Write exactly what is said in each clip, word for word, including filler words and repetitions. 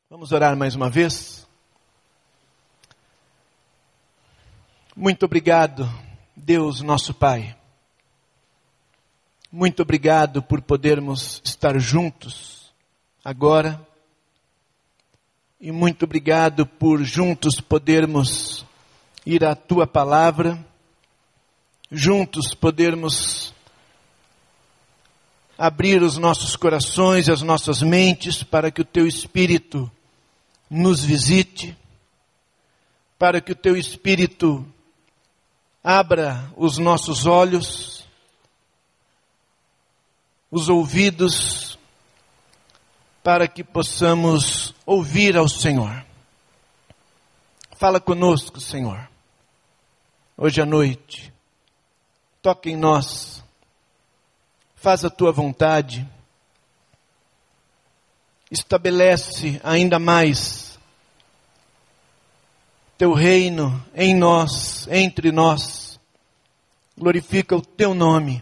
Vamos orar mais uma vez? Muito obrigado, Deus nosso Pai. Muito obrigado por podermos estar juntos agora. E muito obrigado por juntos podermos ir à Tua Palavra. Juntos podermos abrir os nossos corações e as nossas mentes para que o Teu Espírito nos visite, para que o Teu Espírito abra os nossos olhos, os ouvidos, para que possamos ouvir ao Senhor. Fala conosco, Senhor, hoje à noite. Toca em nós, faz a Tua vontade, estabelece ainda mais Teu reino em nós, entre nós, glorifica o Teu nome.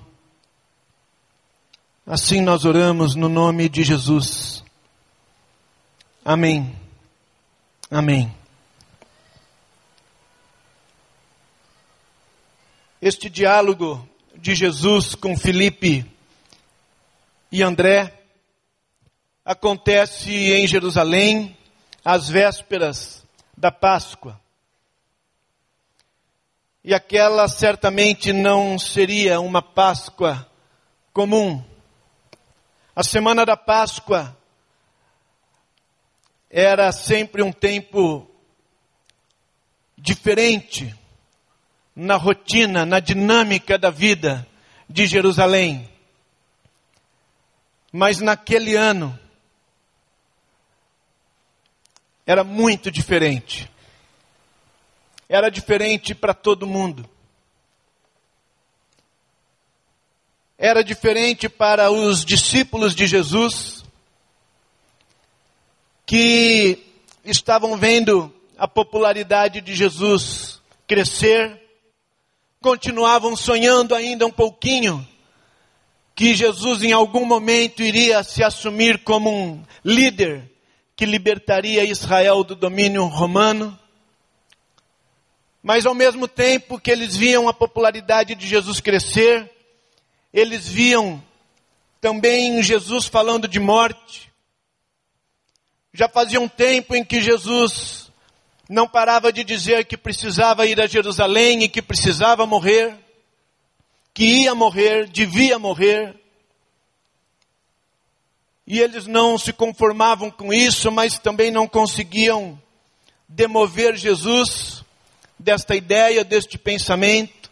Assim nós oramos no nome de Jesus. Amém. Amém. Este diálogo de Jesus com Filipe e André acontece em Jerusalém, às vésperas da Páscoa. E aquela certamente não seria uma Páscoa comum. A semana da Páscoa era sempre um tempo diferente na rotina, na dinâmica da vida de Jerusalém. Mas naquele ano era muito diferente. Era diferente para todo mundo. Era diferente para os discípulos de Jesus, que estavam vendo a popularidade de Jesus crescer, continuavam sonhando ainda um pouquinho que Jesus em algum momento iria se assumir como um líder que libertaria Israel do domínio romano. Mas ao mesmo tempo que eles viam a popularidade de Jesus crescer, eles viam também Jesus falando de morte. Já fazia um tempo em que Jesus não parava de dizer que precisava ir a Jerusalém e que precisava morrer, que ia morrer, devia morrer. E eles não se conformavam com isso, mas também não conseguiam demover Jesus desta ideia, deste pensamento.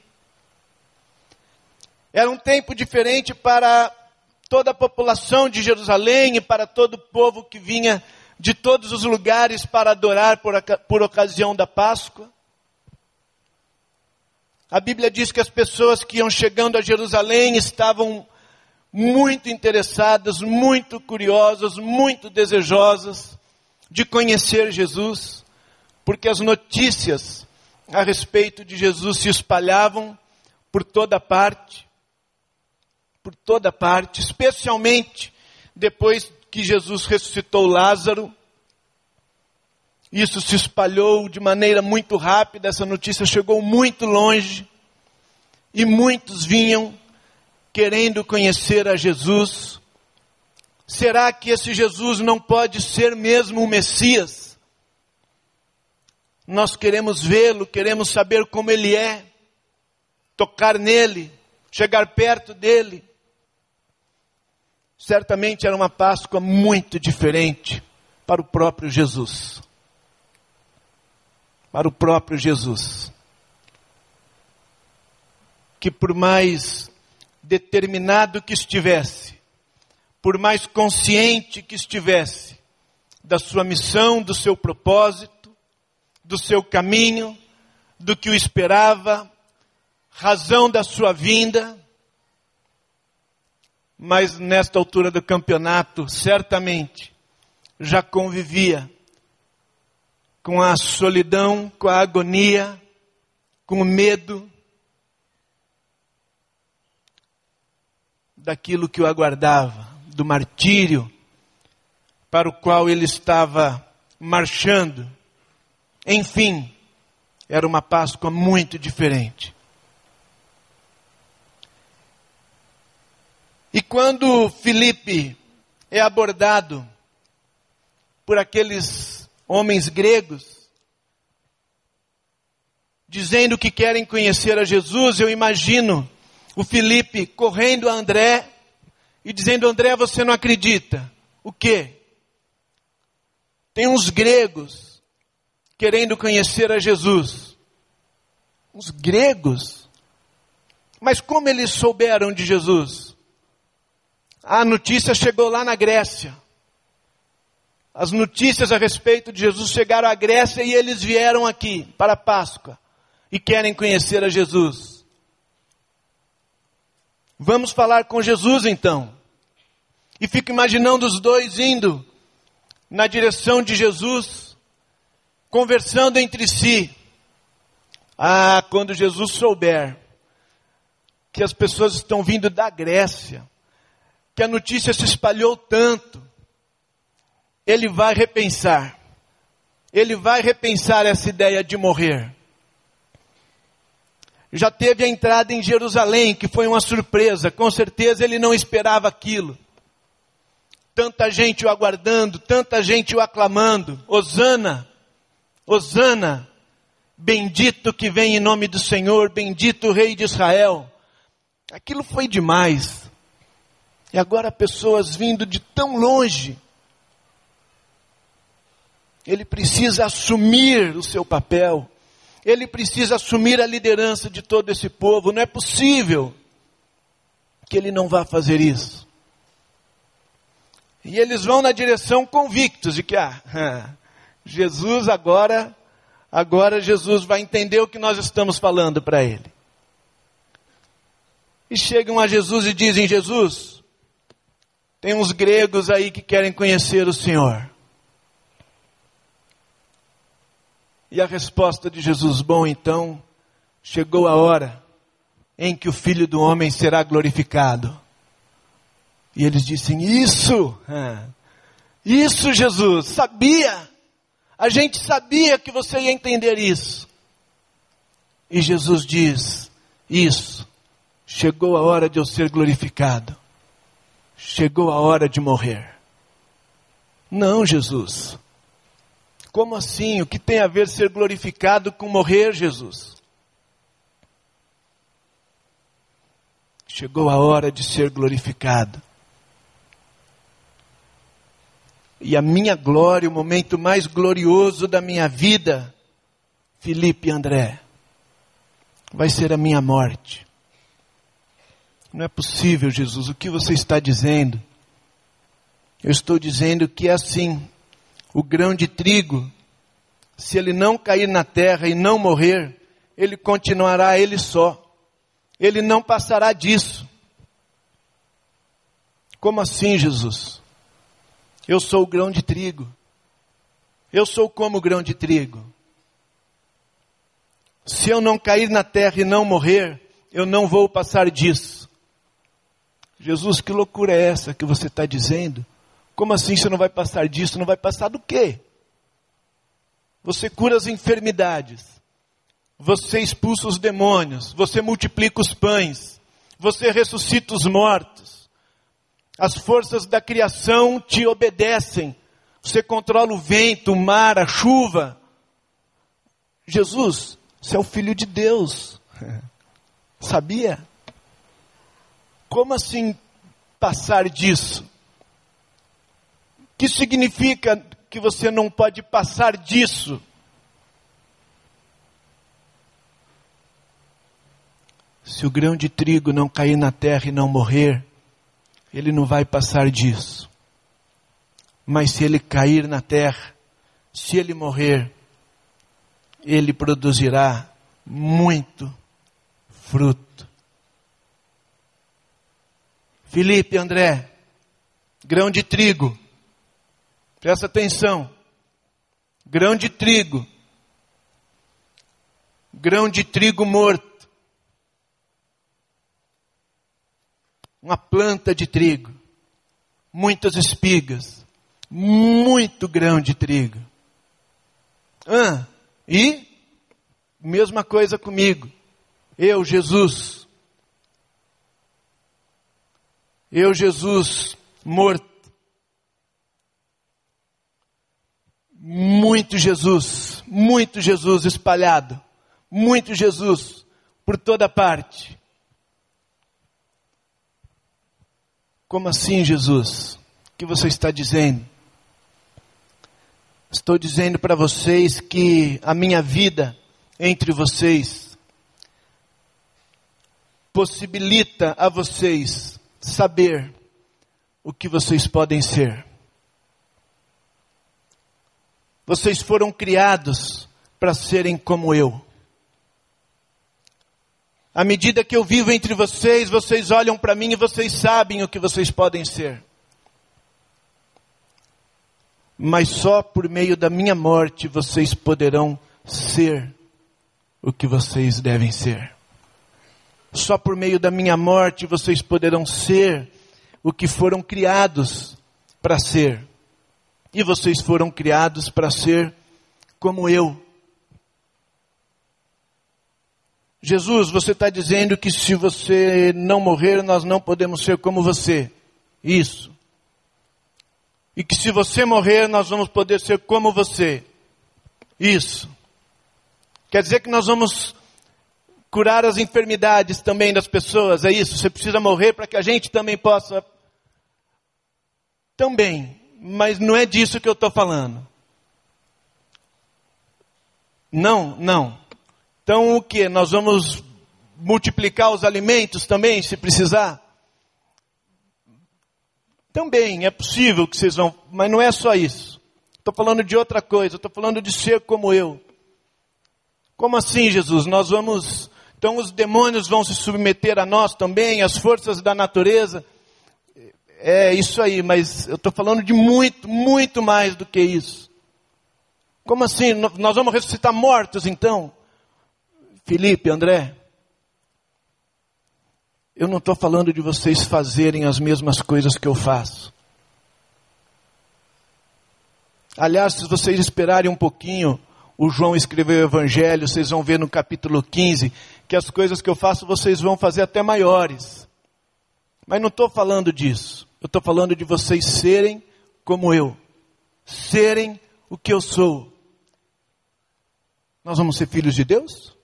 Era um tempo diferente para toda a população de Jerusalém e para todo o povo que vinha de todos os lugares para adorar por, por ocasião da Páscoa. A Bíblia diz que as pessoas que iam chegando a Jerusalém estavam muito interessadas, muito curiosas, muito desejosas de conhecer Jesus, porque as notícias a respeito de Jesus se espalhavam por toda parte, por toda parte, especialmente depois que Jesus ressuscitou Lázaro. Isso se espalhou de maneira muito rápida, essa notícia chegou muito longe, e muitos vinham querendo conhecer a Jesus. Será que esse Jesus não pode ser mesmo o Messias? Nós queremos vê-lo, queremos saber como ele é, tocar nele, chegar perto dele. Certamente era uma Páscoa muito diferente para o próprio Jesus. Para o próprio Jesus. Que por mais determinado que estivesse, por mais consciente que estivesse da sua missão, do seu propósito, do seu caminho, do que o esperava, razão da sua vinda, mas nesta altura do campeonato, certamente, já convivia com a solidão, com a agonia, com o medo daquilo que o aguardava, do martírio para o qual ele estava marchando. Enfim, era uma Páscoa muito diferente. E quando Filipe é abordado por aqueles homens gregos, dizendo que querem conhecer a Jesus, eu imagino o Filipe correndo a André e dizendo: André, você não acredita. O quê? Tem uns gregos querendo conhecer a Jesus. Os gregos? Mas como eles souberam de Jesus? A notícia chegou lá na Grécia. As notícias a respeito de Jesus chegaram à Grécia e eles vieram aqui para a Páscoa e querem conhecer a Jesus. Vamos falar com Jesus então. E fico imaginando os dois indo na direção de Jesus, conversando entre si. Ah, quando Jesus souber que as pessoas estão vindo da Grécia, que a notícia se espalhou tanto, ele vai repensar. Ele vai repensar essa ideia de morrer. Já teve a entrada em Jerusalém, que foi uma surpresa. Com certeza ele não esperava aquilo. Tanta gente o aguardando, tanta gente o aclamando. Hosana, Hosana, bendito que vem em nome do Senhor, bendito o Rei de Israel. Aquilo foi demais. E agora pessoas vindo de tão longe. Ele precisa assumir o seu papel. Ele precisa assumir a liderança de todo esse povo. Não é possível que ele não vá fazer isso. E eles vão na direção convictos de que ah, Jesus agora, agora Jesus vai entender o que nós estamos falando para ele. E chegam a Jesus e dizem: Jesus, tem uns gregos aí que querem conhecer o Senhor. E a resposta de Jesus: bom, então, chegou a hora em que o Filho do Homem será glorificado. E eles dizem: isso, isso Jesus, sabia, a gente sabia que você ia entender isso. E Jesus diz: isso, chegou a hora de eu ser glorificado, chegou a hora de morrer. Não, Jesus. Como assim? O que tem a ver ser glorificado com morrer, Jesus? Chegou a hora de ser glorificado. E a minha glória, o momento mais glorioso da minha vida, Filipe e André, vai ser a minha morte. Não é possível, Jesus, o que você está dizendo? Eu estou dizendo que é assim. O grão de trigo, se ele não cair na terra e não morrer, ele continuará ele só. Ele não passará disso. Como assim, Jesus? Eu sou o grão de trigo. Eu sou como o grão de trigo. Se eu não cair na terra e não morrer, eu não vou passar disso. Jesus, que loucura é essa que você está dizendo? Como assim você não vai passar disso? Não vai passar do quê? Você cura as enfermidades. Você expulsa os demônios. Você multiplica os pães. Você ressuscita os mortos. As forças da criação te obedecem. Você controla o vento, o mar, a chuva. Jesus, você é o Filho de Deus. Sabia? Como assim passar disso? O que significa que você não pode passar disso? Se o grão de trigo não cair na terra e não morrer, ele não vai passar disso. Mas se ele cair na terra, se ele morrer, ele produzirá muito fruto. Filipe, André, grão de trigo. Presta atenção. Grão de trigo. Grão de trigo morto. Uma planta de trigo. Muitas espigas. Muito grão de trigo. Ah, e mesma coisa comigo. Eu, Jesus. Eu, Jesus, morto. Muito Jesus, muito Jesus espalhado. Muito Jesus por toda parte. Como assim, Jesus? O que você está dizendo? Estou dizendo para vocês que a minha vida entre vocês possibilita a vocês saber o que vocês podem ser. Vocês foram criados para serem como eu. À medida que eu vivo entre vocês, vocês olham para mim e vocês sabem o que vocês podem ser. Mas só por meio da minha morte vocês poderão ser o que vocês devem ser. Só por meio da minha morte vocês poderão ser o que foram criados para ser. E vocês foram criados para ser como eu. Jesus, você está dizendo que se você não morrer, nós não podemos ser como você. Isso. E que se você morrer, nós vamos poder ser como você. Isso. Quer dizer que nós vamos curar as enfermidades também das pessoas, é isso? Você precisa morrer para que a gente também possa. Também, mas não é disso que eu estou falando. Não, não. Então o que? Nós vamos multiplicar os alimentos também, se precisar? Também é possível que vocês vão, mas não é só isso. Estou falando de outra coisa, estou falando de ser como eu. Como assim, Jesus? Nós vamos, então os demônios vão se submeter a nós também, as forças da natureza. É isso aí, mas eu estou falando de muito, muito mais do que isso. Como assim? Nós vamos ressuscitar mortos então? Felipe, André, eu não estou falando de vocês fazerem as mesmas coisas que eu faço. Aliás, se vocês esperarem um pouquinho, o João escreveu o Evangelho, vocês vão ver no capítulo quinze, que as coisas que eu faço vocês vão fazer até maiores. Mas não estou falando disso. Eu estou falando de vocês serem como eu. Serem o que eu sou. Nós vamos ser filhos de Deus?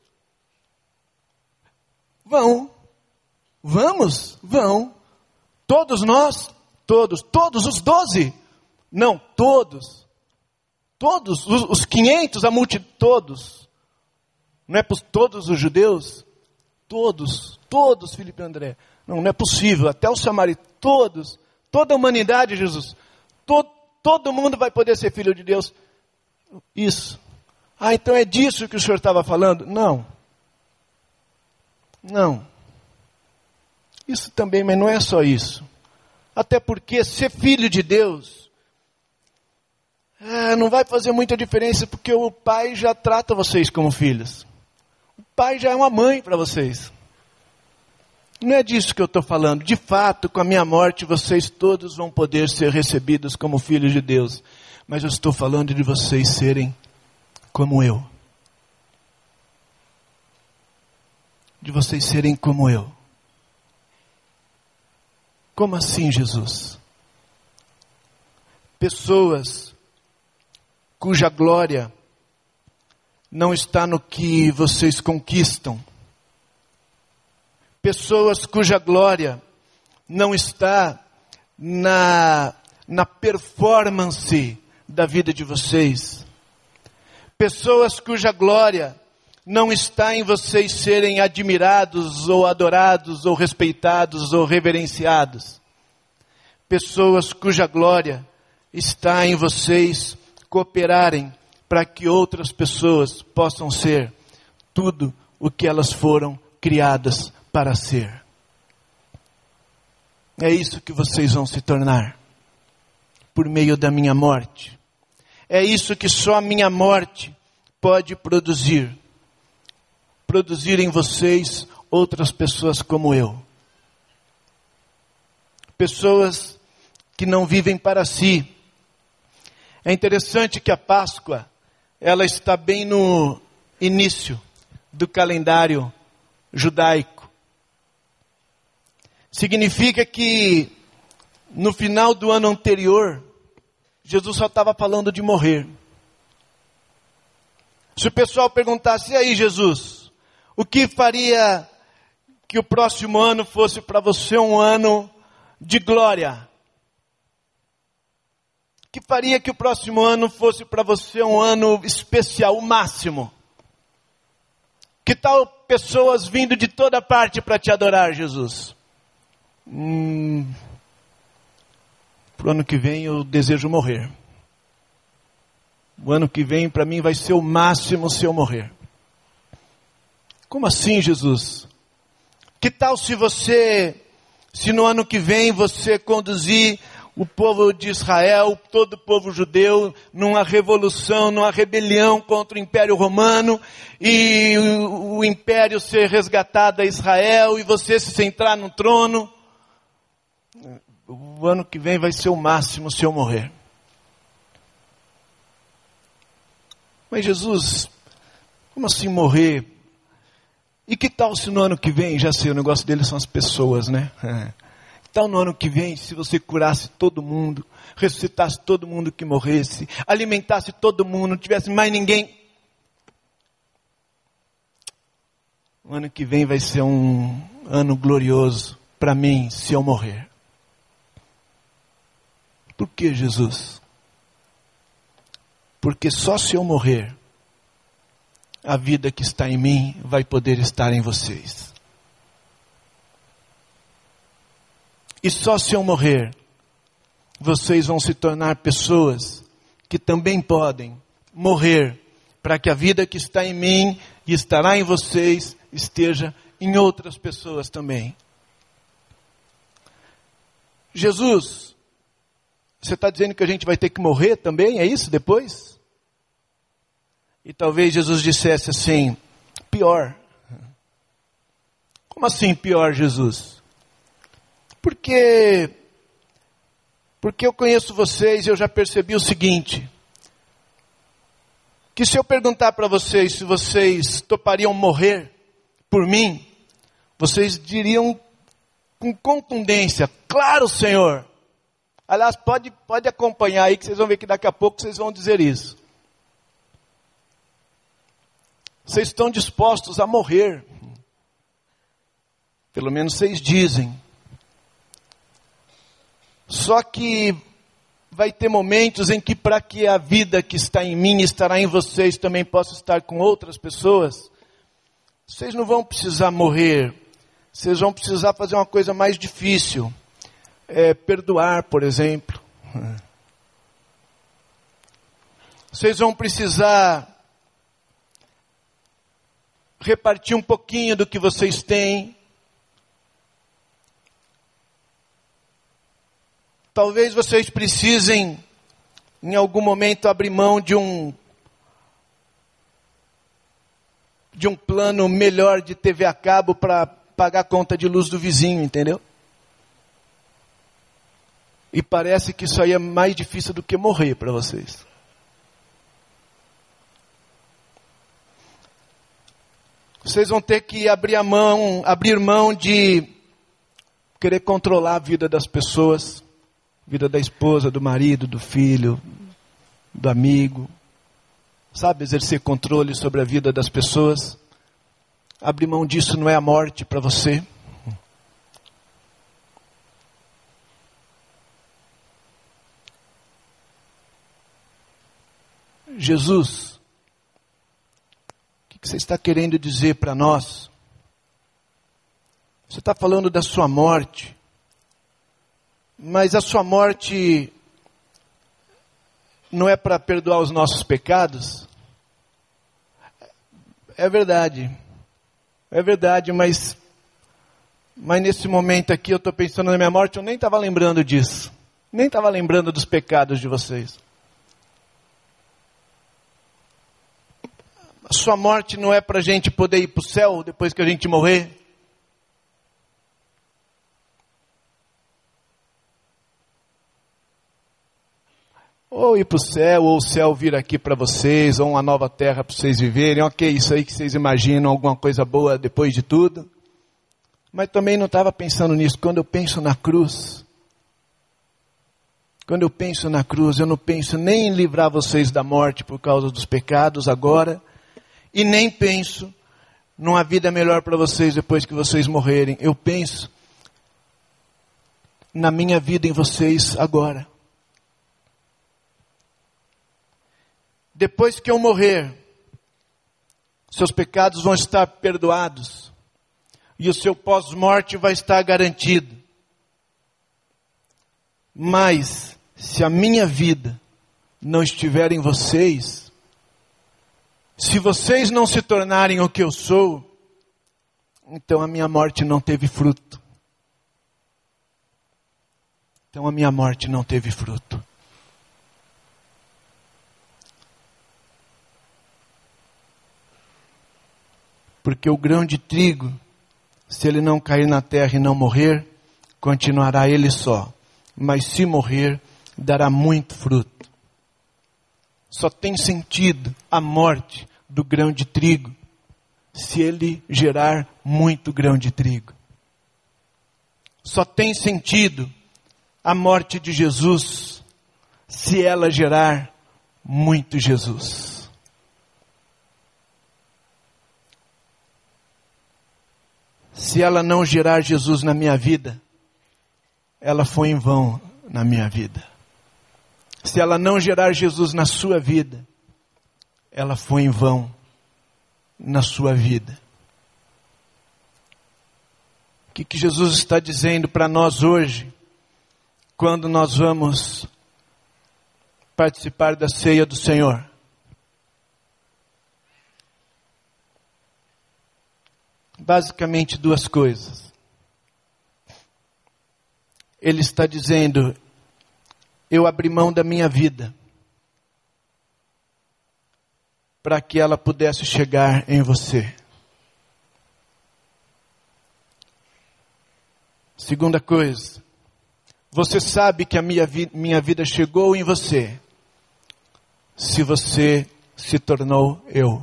Vão. Vamos? Vão. Todos nós? Todos. Todos os doze? Não, todos. Todos. Os, os quinhentos, a multidão. Todos. Não é por todos os judeus? Todos. Todos, Felipe e André. Não, não é possível. Até os samaritanos. Todos. Toda a humanidade, Jesus. Todo, todo mundo vai poder ser filho de Deus. Isso. Ah, então é disso que o senhor estava falando? Não. Não. Isso também, mas não é só isso. Até porque ser filho de Deus é, não vai fazer muita diferença, porque o pai já trata vocês como filhos. O pai já é uma mãe para vocês. Não é disso que eu estou falando. De fato, com a minha morte, vocês todos vão poder ser recebidos como filhos de Deus. Mas eu estou falando de vocês serem como eu. De vocês serem como eu. Como assim, Jesus? Pessoas cuja glória não está no que vocês conquistam. Pessoas cuja glória não está na, na performance da vida de vocês. Pessoas cuja glória não está em vocês serem admirados, ou adorados, ou respeitados, ou reverenciados. Pessoas cuja glória está em vocês cooperarem para que outras pessoas possam ser tudo o que elas foram criadas para ser. É isso que vocês vão se tornar, por meio da minha morte. É isso que só a minha morte pode produzir. Produzir em vocês outras pessoas como eu. Pessoas que não vivem para si. É interessante que a Páscoa ela está bem no início do calendário judaico. Significa que no final do ano anterior, Jesus só estava falando de morrer. Se o pessoal perguntasse, e aí Jesus, o que faria que o próximo ano fosse para você um ano de glória? O que faria que o próximo ano fosse para você um ano especial, o máximo? Que tal pessoas vindo de toda parte para te adorar, Jesus? Hum, para o ano que vem eu desejo morrer. O ano que vem para mim vai ser o máximo se eu morrer. Como assim, Jesus? Que tal se você, se no ano que vem você conduzir o povo de Israel, todo o povo judeu, numa revolução, numa rebelião contra o Império Romano, e o, o Império ser resgatado a Israel, e você se centrar no trono? O ano que vem vai ser o máximo se eu morrer. Mas Jesus, como assim morrer? E que tal se no ano que vem, já sei, o negócio deles são as pessoas, né? Que tal no ano que vem, se você curasse todo mundo, ressuscitasse todo mundo que morresse, alimentasse todo mundo, não tivesse mais ninguém? O ano que vem vai ser um ano glorioso para mim, se eu morrer. Por que, Jesus? Porque só se eu morrer, a vida que está em mim vai poder estar em vocês. E só se eu morrer, vocês vão se tornar pessoas que também podem morrer, para que a vida que está em mim e estará em vocês, esteja em outras pessoas também. Jesus, você está dizendo que a gente vai ter que morrer também? É isso depois? E talvez Jesus dissesse assim, pior. Como assim pior, Jesus? Porque, porque eu conheço vocês e eu já percebi o seguinte, que se eu perguntar para vocês se vocês topariam morrer por mim, vocês diriam com contundência, claro, Senhor. Aliás, pode, pode acompanhar aí que vocês vão ver que daqui a pouco vocês vão dizer isso. Vocês estão dispostos a morrer. Pelo menos vocês dizem. Só que vai ter momentos em que para que a vida que está em mim estará em vocês também possa estar com outras pessoas, vocês não vão precisar morrer. Vocês vão precisar fazer uma coisa mais difícil. É, perdoar, por exemplo. Vocês vão precisar repartir um pouquinho do que vocês têm. Talvez vocês precisem, em algum momento, abrir mão de um de um plano melhor de T V a cabo para pagar a conta de luz do vizinho, entendeu? E parece que isso aí é mais difícil do que morrer para vocês. Vocês vão ter que abrir a mão, abrir mão de querer controlar a vida das pessoas, vida da esposa, do marido, do filho, do amigo. Sabe, exercer controle sobre a vida das pessoas. Abrir mão disso não é a morte para você. Jesus, o que você está querendo dizer para nós? Você está falando da sua morte, mas a sua morte não é para perdoar os nossos pecados? É verdade, é verdade, mas, mas nesse momento aqui eu estou pensando na minha morte, eu nem estava lembrando disso, nem estava lembrando dos pecados de vocês. A sua morte não é para a gente poder ir para o céu depois que a gente morrer? Ô ou ir para o céu, ou o céu vir aqui para vocês, ou uma nova terra para vocês viverem. Ok, isso aí que vocês imaginam, alguma coisa boa depois de tudo. Mas também não estava pensando nisso. Quando eu penso na cruz, quando eu penso na cruz, eu não penso nem em livrar vocês da morte por causa dos pecados agora, e nem penso numa vida melhor para vocês depois que vocês morrerem. Eu penso na minha vida em vocês agora. Depois que eu morrer, seus pecados vão estar perdoados. E o seu pós-morte vai estar garantido. Mas, se a minha vida não estiver em vocês, se vocês não se tornarem o que eu sou, então a minha morte não teve fruto. Então a minha morte não teve fruto. Porque o grão de trigo, se ele não cair na terra e não morrer, continuará ele só. Mas se morrer, dará muito fruto. Só tem sentido a morte do grão de trigo se ele gerar muito grão de trigo. Só tem sentido a morte de Jesus se ela gerar muito Jesus. Se ela não gerar Jesus na minha vida, ela foi em vão na minha vida. Se ela não gerar Jesus na sua vida, ela foi em vão na sua vida. O que, que Jesus está dizendo para nós hoje, quando nós vamos participar da ceia do Senhor? Basicamente duas coisas. Ele está dizendo: eu abri mão da minha vida para que ela pudesse chegar em você. Segunda coisa, você sabe que a minha, vi- minha vida chegou em você se você se tornou eu.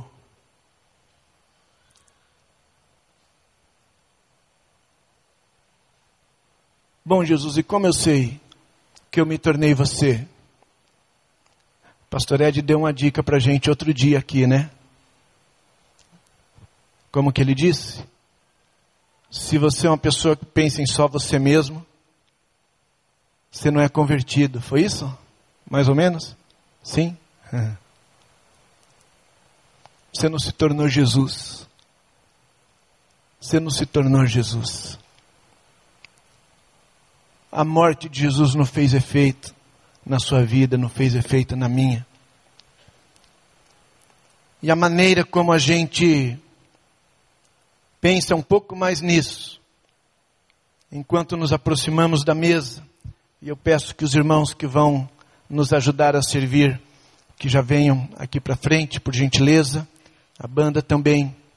Bom, Jesus, e como eu sei que eu me tornei você? Pastor Ed deu uma dica para a gente outro dia aqui, né? Como que ele disse? Se você é uma pessoa que pensa em só você mesmo, você não é convertido. Foi isso? Mais ou menos? Sim? Você não se tornou Jesus. Você não se tornou Jesus. A morte de Jesus não fez efeito na sua vida, não fez efeito na minha. E a maneira como a gente pensa um pouco mais nisso, enquanto nos aproximamos da mesa, e eu peço que os irmãos que vão nos ajudar a servir, que já venham aqui para frente, por gentileza, a banda também.